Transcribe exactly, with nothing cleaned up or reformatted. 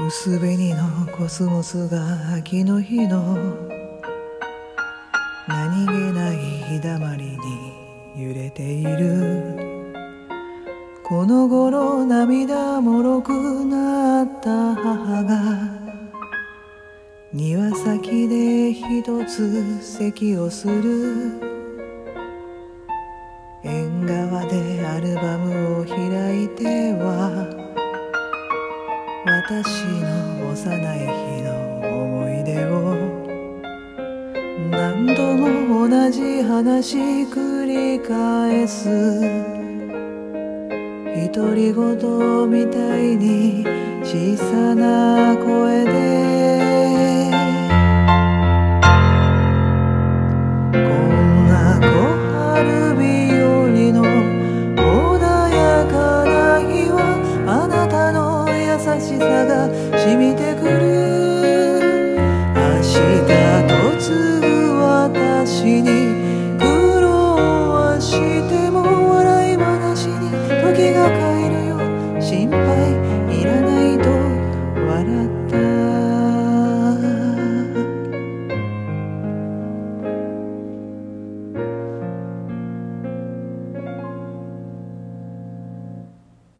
薄紅のコスモスが秋の日の何気ない日だまりに揺れている。この頃涙もろくなった母が庭先で一つ咳をする。縁側でアルバムを開いては私の幼い日の思い出を何度も同じ話繰り返す。独り言みたいに小さな声で